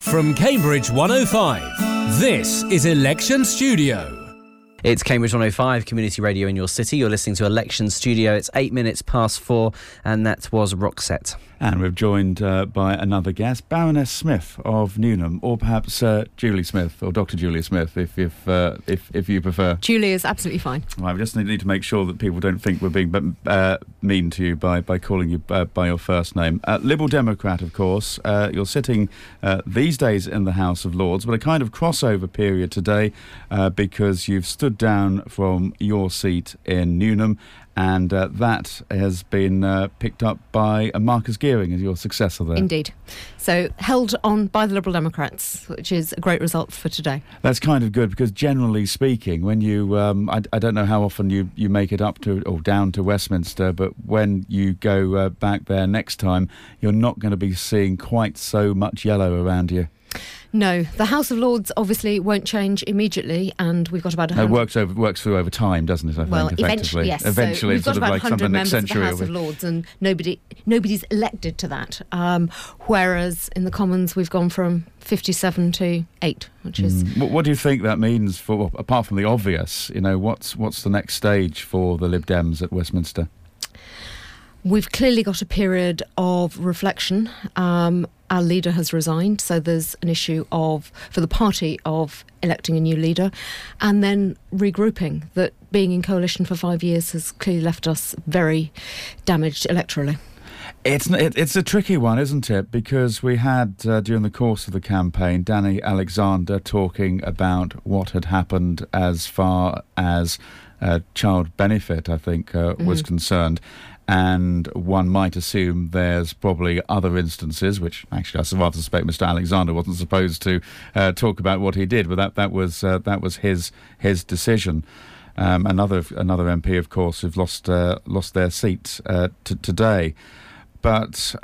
From Cambridge 105, this is Election Studio. It's Cambridge 105, community radio in your city. You're listening to Election Studio. It's 8 minutes past 4, and that was Roxette. And we're joined by another guest, Baroness Smith of Newnham, or perhaps Julie Smith, or Dr. Julia Smith, if you prefer. Julie is absolutely fine. Well, we just need to make sure that people don't think we're being mean to you by calling you by your first name. Liberal Democrat, of course. You're sitting these days in the House of Lords, but a kind of crossover period today because you've stood down from your seat in Newnham, and that has been picked up by Marcus Gearing as your successor there. Indeed. So held on by the Liberal Democrats, which is a great result for today. That's kind of good because generally speaking, when you, I don't know how often you make it up to or down to Westminster, but when you go back there next time, you're not going to be seeing quite so much yellow around you. No, the House of Lords obviously won't change immediately, and we've got about 100... It works through over time, doesn't it? I think, eventually, yes. Eventually, so we've got about 100 members of the century House of Lords, and nobody's elected to that. Whereas in the Commons, we've gone from 57 to 8, which is... What do you think that means for, apart from the obvious, what's the next stage for the Lib Dems at Westminster? We've clearly got a period of reflection. Our leader has resigned, so there's an issue for the party of electing a new leader, and then regrouping. That being in coalition for 5 years has clearly left us very damaged electorally. It's a tricky one, isn't it? Because we had, during the course of the campaign, Danny Alexander talking about what had happened as far as child benefit, I think, was concerned. And one might assume there's probably other instances, which actually I rather suspect Mr. Alexander wasn't supposed to talk about what he did, but that was his decision. Another MP, of course, who've lost their seat today. But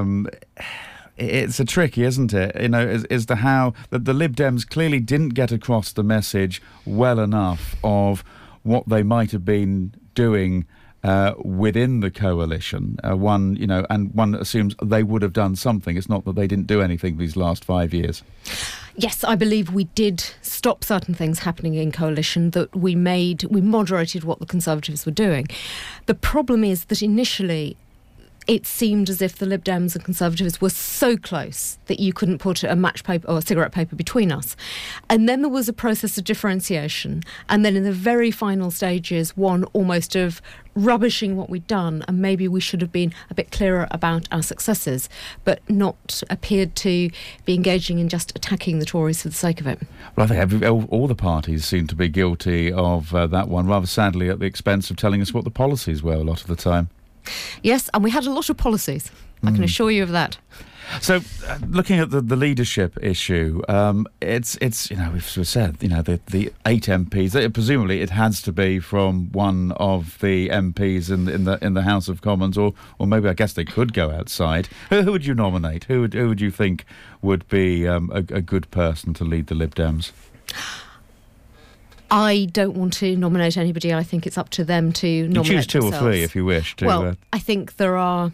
it's a tricky, isn't it? As to how the Lib Dems clearly didn't get across the message well enough of what they might have been doing within the coalition. One assumes they would have done something. It's not that they didn't do anything these last 5 years. Yes, I believe we did stop certain things happening in coalition, that we moderated what the Conservatives were doing. The problem is that initially it seemed as if the Lib Dems and Conservatives were so close that you couldn't put a match paper or a cigarette paper between us. And then there was a process of differentiation. And then in the very final stages, one almost of rubbishing what we'd done, and maybe we should have been a bit clearer about our successes, but not appeared to be engaging in just attacking the Tories for the sake of it. Well, I think all the parties seem to be guilty of that one, rather sadly at the expense of telling us what the policies were a lot of the time. Yes, and we had a lot of policies. I can assure you of that. So, looking at the leadership issue, it's we've said the 8 MPs. Presumably, it has to be from one of the MPs in the House of Commons, or maybe I guess they could go outside. Who would you nominate? Who would you think would be a good person to lead the Lib Dems? I don't want to nominate anybody. I think it's up to them to nominate You choose 2 themselves. or 3 if you wish. Well, I think there are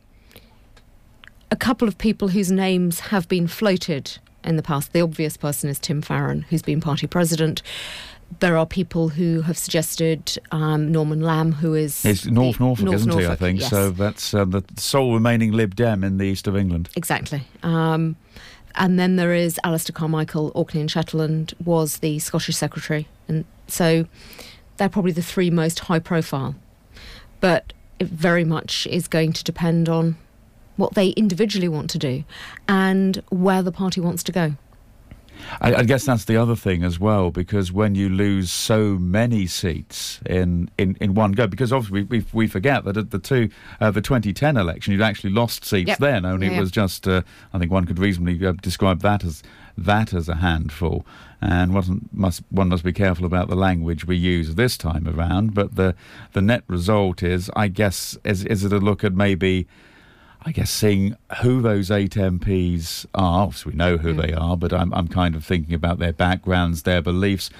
a couple of people whose names have been floated in the past. The obvious person is Tim Farron, who's been party president. There are people who have suggested Norman Lamb, who is... It's Norfolk, isn't he, I think? Yes. So that's the sole remaining Lib Dem in the east of England. Exactly. And then there is Alistair Carmichael. Orkney and Shetland was the Scottish Secretary. And so they're probably the 3 most high profile. But it very much is going to depend on what they individually want to do and where the party wants to go. I guess that's the other thing as well, because when you lose so many seats in one go, because obviously we forget that at the 2010 election you'd actually lost seats then, only it was just I think one could reasonably describe that as a handful, and one must be careful about the language we use this time around. But the net result is, I guess, is it a look at maybe, seeing who those 8 MPs are. Obviously, we know who they are, but I'm kind of thinking about their backgrounds, their beliefs,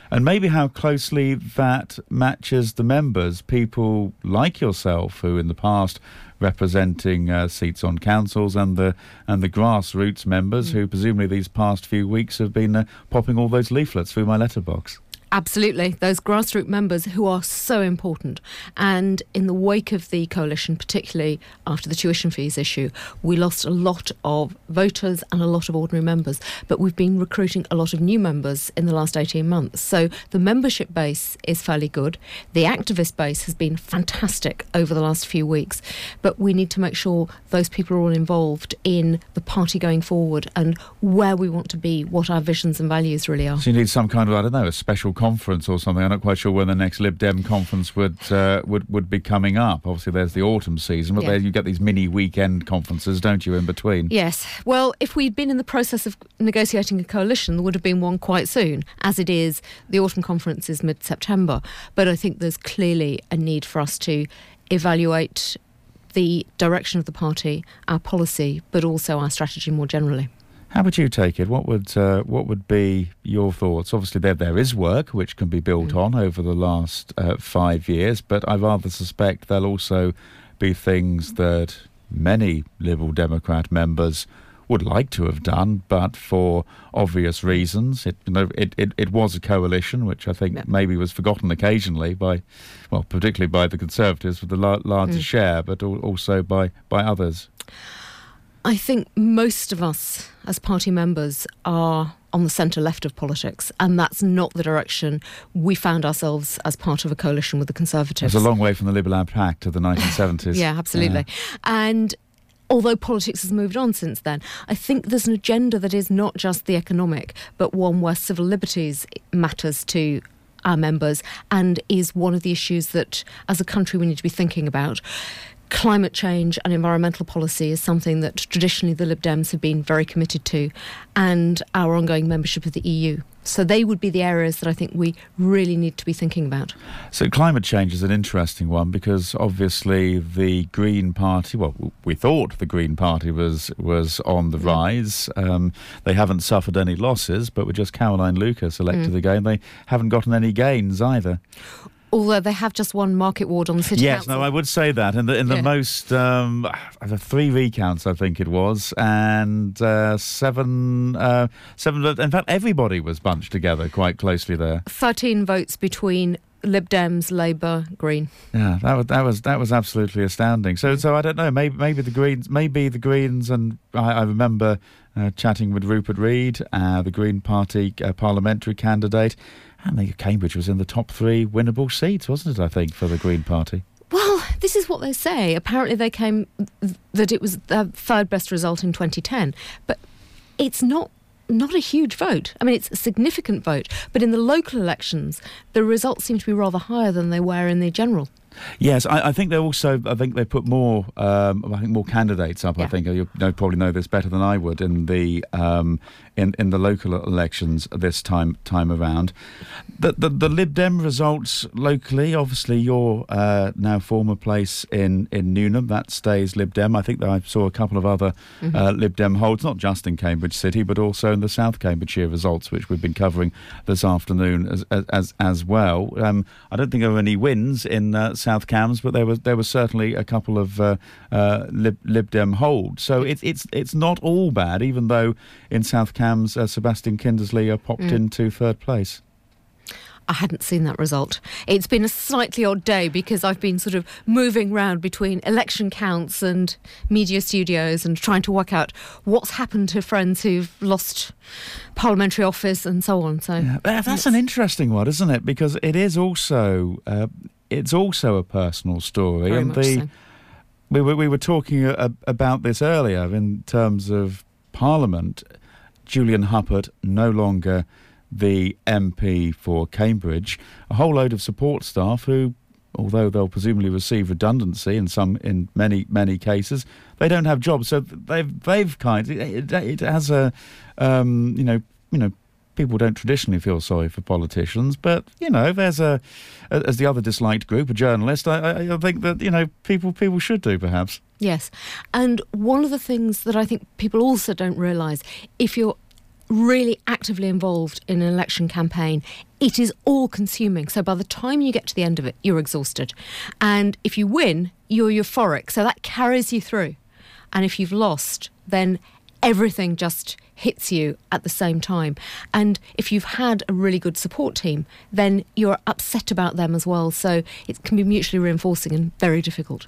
And maybe how closely that matches the members, people like yourself who in the past representing seats on councils and the grassroots members who presumably these past few weeks have been popping all those leaflets through my letterbox. Absolutely. Those grassroots members who are so important. And in the wake of the coalition, particularly after the tuition fees issue, we lost a lot of voters and a lot of ordinary members. But we've been recruiting a lot of new members in the last 18 months. So the membership base is fairly good. The activist base has been fantastic over the last few weeks. But we need to make sure those people are all involved in the party going forward and where we want to be, what our visions and values really are. So you need some kind of, I don't know, a special conference or something. I'm not quite sure when the next Lib Dem conference would be coming up. Obviously, there's the autumn season, but there you get these mini weekend conferences, don't you, in between? Yes. Well, if we'd been in the process of negotiating a coalition, there would have been one quite soon. As it is, the autumn conference is mid-September. But I think there's clearly a need for us to evaluate the direction of the party, our policy, but also our strategy more generally. How would you take it? What would be your thoughts? Obviously, there is work which can be built on over the last 5 years, but I rather suspect there'll also be things that many Liberal Democrat members would like to have done, but for obvious reasons. It was a coalition, which I think maybe was forgotten occasionally particularly by the Conservatives with the larger share, but also by others. I think most of us as party members are on the centre-left of politics, and that's not the direction we found ourselves as part of a coalition with the Conservatives. It's a long way from the Liberal Pact of the 1970s. Yeah, absolutely. Yeah. And although politics has moved on since then, I think there's an agenda that is not just the economic, but one where civil liberties matters to our members and is one of the issues that, as a country, we need to be thinking about. Climate change and environmental policy is something that traditionally the Lib Dems have been very committed to, and our ongoing membership of the EU. So they would be the areas that I think we really need to be thinking about. So climate change is an interesting one because obviously the Green Party, we thought the Green Party was on the rise. They haven't suffered any losses, but with just Caroline Lucas elected again, they haven't gotten any gains either. Although they have just won Market Ward on the City Council. Yes, no, I would say that. In the most, 3 recounts, I think it was, and seven. In fact, everybody was bunched together quite closely there. 13 votes between Lib Dems, Labour, Green. Yeah, that was absolutely astounding. So I don't know. Maybe the Greens, and I remember chatting with Rupert Reid, the Green Party parliamentary candidate. And Cambridge was in the top 3 winnable seats, wasn't it, I think, for the Green Party? Well, this is what they say. Apparently that it was the third best result in 2010. But it's not a huge vote. I mean, it's a significant vote. But in the local elections, the results seem to be rather higher than they were in the general. Yes, I think they put more. More candidates up. Yeah. I think you probably know this better than I would in the local elections this time around. The Lib Dem results locally. Obviously, your now former place in Newnham, that stays Lib Dem. I think that I saw a couple of other Lib Dem holds, not just in Cambridge City, but also in the South Cambridgeshire results, which we've been covering this afternoon as well. I don't think there were any wins in South Cambs, but there was certainly a couple of Lib Dem holds. So it's not all bad, even though in South Cambs Sebastian Kindersley popped into third place. I hadn't seen that result. It's been a slightly odd day because I've been sort of moving around between election counts and media studios and trying to work out what's happened to friends who've lost parliamentary office and so on. So yeah, that's an interesting one, isn't it? Because it is also it's also a personal story. Very much so. We were talking about this earlier in terms of Parliament. Julian Huppert no longer the MP for Cambridge. A whole load of support staff who, although they'll presumably receive redundancy in many cases, they don't have jobs. So it has a people don't traditionally feel sorry for politicians, but there's as the other disliked group, a journalist. I think that people should do perhaps. Yes, and one of the things that I think people also don't realise, if you're really actively involved in an election campaign, it is all-consuming. So by the time you get to the end of it, you're exhausted. And if you win, you're euphoric. So that carries you through. And if you've lost, then everything just hits you at the same time. And if you've had a really good support team, then you're upset about them as well. So it can be mutually reinforcing and very difficult.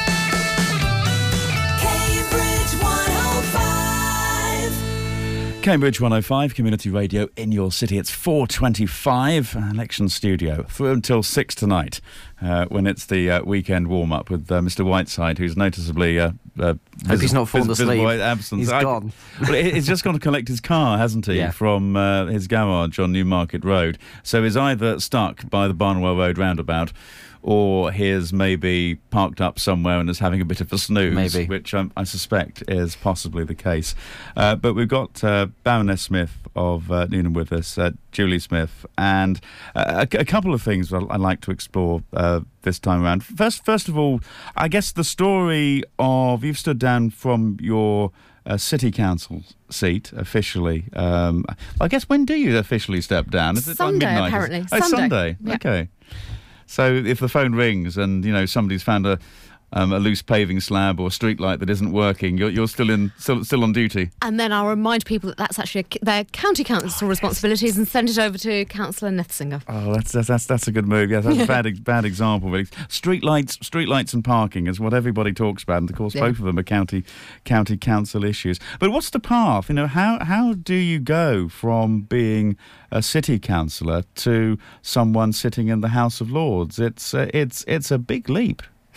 Cambridge 105, Community Radio in your city. It's 4:25, Election Studio, through until 6 tonight, when it's the weekend warm-up with Mr. Whiteside, who's noticeably Hope he's not fallen asleep. Absence. He's gone. Well, he's just gone to collect his car, hasn't he, Yeah. from his garage on Newmarket Road. So he's either stuck by the Barnwell Road roundabout, or he's maybe parked up somewhere and is having a bit of a snooze, Maybe. which I suspect is possibly the case. But we've got Baroness Smith of Newnham with us, Julie Smith, and a couple of things I'd like to explore this time around. First of all, I guess the story of you've stood down from your city council seat officially. I guess when do you officially step down? Is it Sunday, like midnight? apparently. Oh, Sunday. Yeah. Okay. So if the phone rings and somebody's found a loose paving slab or a street light that isn't working, you're still on duty. And then I'll remind people that that's actually their county council responsibilities and send it over to Councillor Nethsinger. Oh, that's a good move. Yeah, that's a bad example. Really. Street lights and parking is what everybody talks about, and of course both of them are county council issues. But what's the path? How do you go from being a city councillor to someone sitting in the House of Lords? It's a big leap.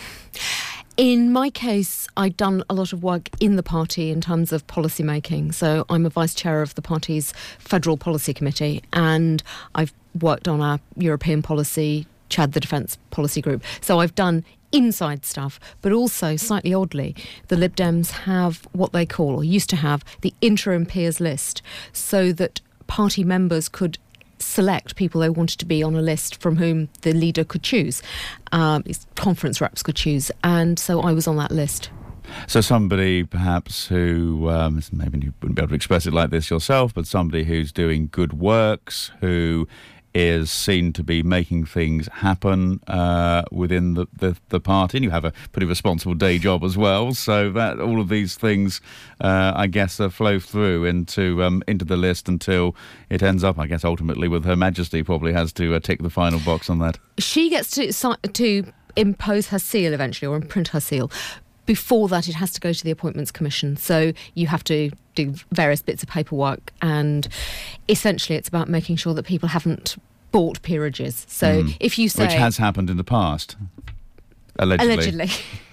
In my case, I'd done a lot of work in the party in terms of policy making. So I'm a vice chair of the party's Federal Policy Committee, and I've worked on our European policy, chaired the Defence Policy Group. So I've done inside stuff, but also, slightly oddly, the Lib Dems have what they call, or used to have, the interim peers list, so that party members could select people they wanted to be on a list from whom the leader could choose. Conference reps could choose, and so I was on that list. So somebody perhaps who, maybe you wouldn't be able to express it like this yourself, but somebody who's doing good works, who is seen to be making things happen within the party. And you have a pretty responsible day job as well, so that all of these things, I guess, flow through into the list until it ends up, I guess, ultimately with Her Majesty probably has to tick the final box on that. She gets to impose her seal eventually, or imprint her seal. Before that, it has to go to the Appointments Commission. So you have to do various bits of paperwork, and essentially it's about making sure that people haven't bought peerages. So if you say... Which has happened in the past, allegedly.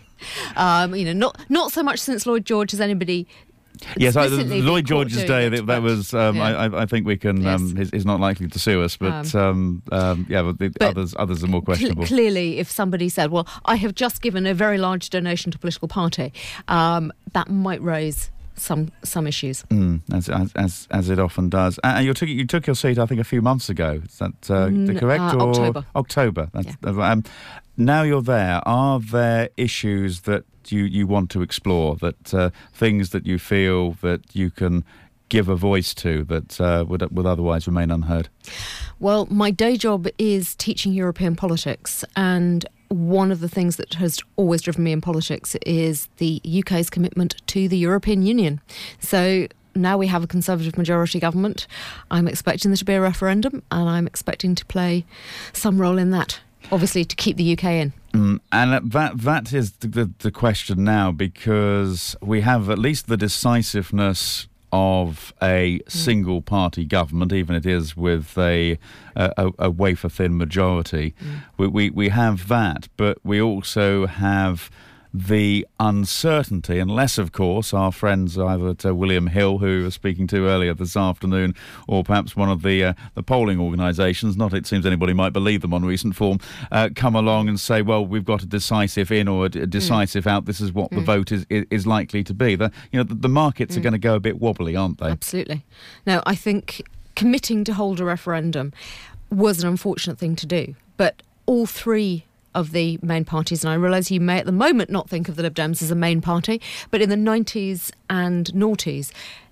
Not so much since Lloyd George has anybody... Yes, explicitly been Lloyd caught George's doing day, it, that was, yeah. I think we can, Yes. he's not likely to sue us, but But others are more questionable. Clearly, if somebody said, well, I have just given a very large donation to a political party, that might raise some issues. As it often does. And you took your seat, I think, a few months ago. Is that correct? October. October. Now you're there. Are there issues that you want to explore, that things that you feel that you can give a voice to that would otherwise remain unheard? Well, my day job is teaching European politics, and one of the things that has always driven me in politics is the UK's commitment to the European Union. So now we have a Conservative majority government. I'm expecting there to be a referendum, and I'm expecting to play some role in that, obviously to keep the UK in. And that is the question now, because we have at least the decisiveness of a single party government, even it is with a wafer thin majority. We have that, but we also have the uncertainty, unless, of course, our friends either at William Hill, who we were speaking to earlier this afternoon, or perhaps one of the polling organisations, not it seems anybody might believe them on recent form, come along and say, well, we've got a decisive in or a decisive out, this is what the vote is likely to be. The markets are going to go a bit wobbly, aren't they? Absolutely. No, I think committing to hold a referendum was an unfortunate thing to do, but all three of the main parties, and I realise you may at the moment not think of the Lib Dems as a main party, but in the 90s and noughties,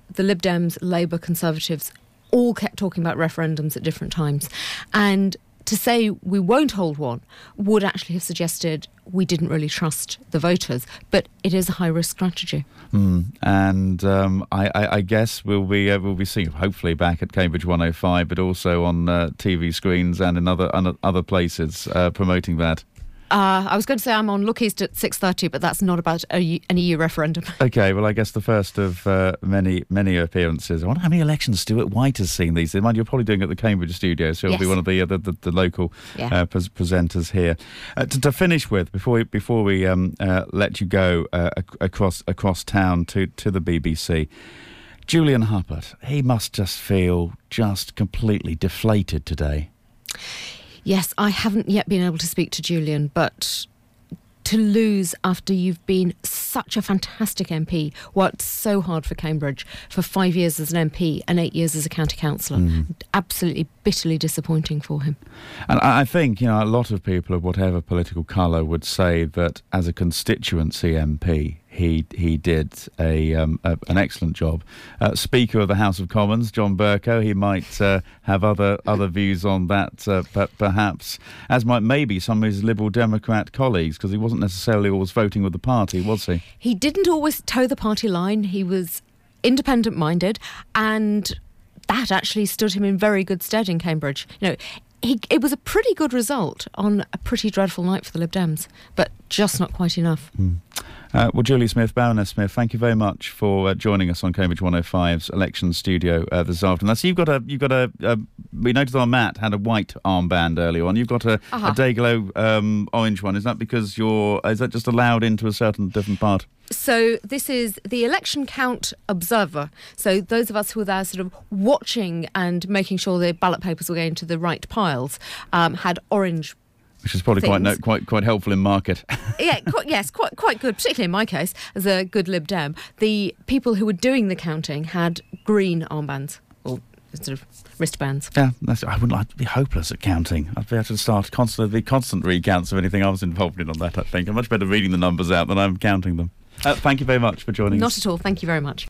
the Lib Dems, Labour, Conservatives all kept talking about referendums at different times. And to say we won't hold one would actually have suggested we didn't really trust the voters. But it is a high-risk strategy. And I guess we'll be seeing, hopefully, back at Cambridge 105, but also on TV screens and in other places promoting that. I was going to say I'm on Look East at 6:30, but that's not about an EU referendum. OK, well, I guess the first of many appearances. I wonder how many elections Stuart White has seen these. Mind you're probably doing it at the Cambridge studio, so he'll be one of the local presenters here. To finish with, before we let you go across town to the BBC, Julian Huppert, he must just feel just completely deflated today. Yes, I haven't yet been able to speak to Julian, but to lose after you've been such a fantastic MP, worked so hard for Cambridge for 5 years as an MP and 8 years as a county councillor, absolutely bitterly disappointing for him. And I think, a lot of people of whatever political colour would say that as a constituency MP, he did an excellent job. Speaker of the House of Commons, John Bercow, he might have other views on that, perhaps, as might maybe some of his Liberal Democrat colleagues, because he wasn't necessarily always voting with the party, was he? He didn't always toe the party line. He was independent-minded, and that actually stood him in very good stead in Cambridge. It was a pretty good result on a pretty dreadful night for the Lib Dems, but just not quite enough. Well, Julie Smith, Baroness Smith, thank you very much for joining us on Cambridge 105's election studio this afternoon. So we noticed our Matt had a white armband earlier on. You've got a Dayglow orange one. Is that because is that just allowed into a certain different part? So this is the election count observer. So those of us who were there sort of watching and making sure the ballot papers were going to the right piles had orange. Which is probably quite helpful in market. Quite good, particularly in my case, as a good Lib Dem. The people who were doing the counting had green armbands, or sort of wristbands. Yeah, I'd be hopeless at counting. I'd be able to start constant recounts of anything I was involved in on that, I think. I'm much better reading the numbers out than I'm counting them. Thank you very much for joining us. Not at all, thank you very much.